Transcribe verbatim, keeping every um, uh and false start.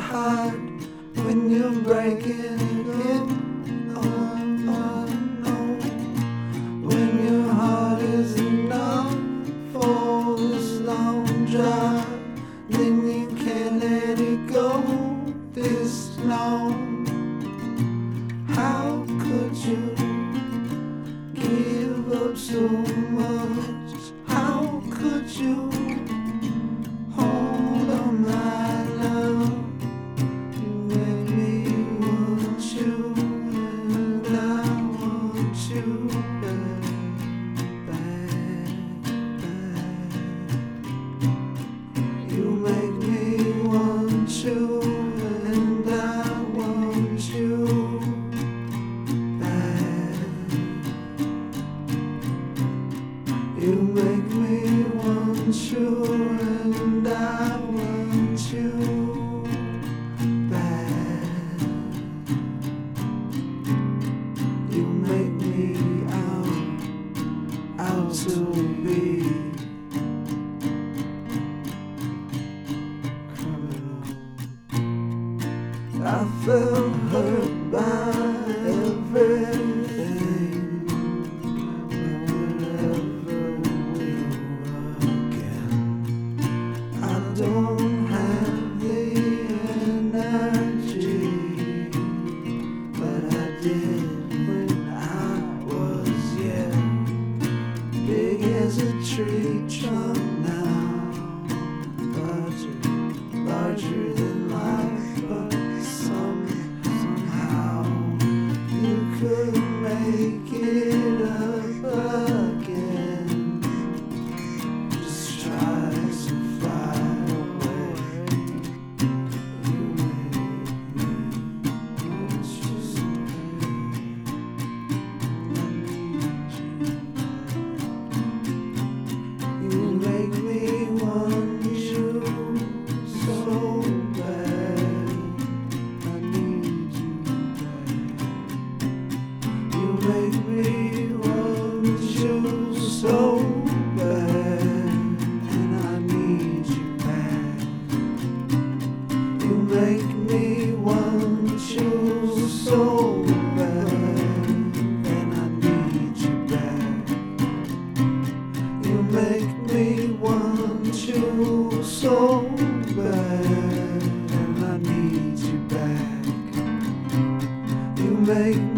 heart when you're breaking it. Oh, oh, no. When your heart is enough for this long drive, then you can't let it go this long. How could you give up so much? How could you hold on, my love? You make me want you, and I want you back, back, back. You make me want you, and I want you back. You make me want you, and I want you back. You make me out, out to be criminal. I felt hurt by everything, but whatever will again. I don't have the energy, but I did when I was young. Big as a tree trunk now, larger, larger than life, but some, somehow you could make it up again. Just try to fly away. You make me want you so bad. You make me want you so bad. I need you back. You make me want you so bad, and I need you back. You make me want you so bad, and I need you back. You make me want you so bad, and I need you back. You make